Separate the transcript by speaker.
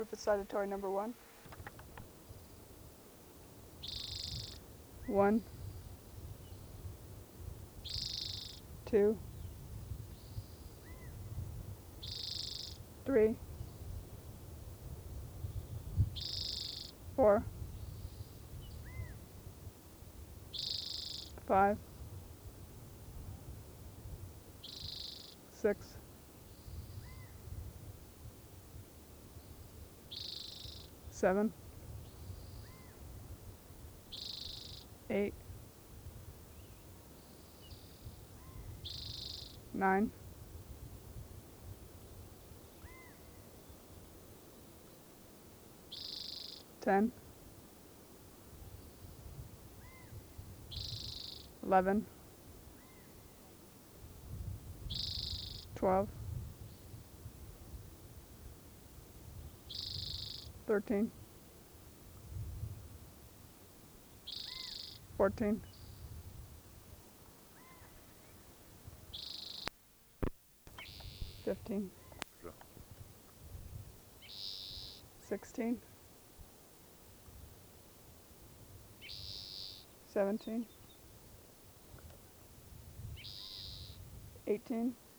Speaker 1: Proof excitatory number 1. 1, 2, 3, 4, 5, 6, 7, 8, 9, 10, 11, 12, 13, 14, 15, 16, 17, 18,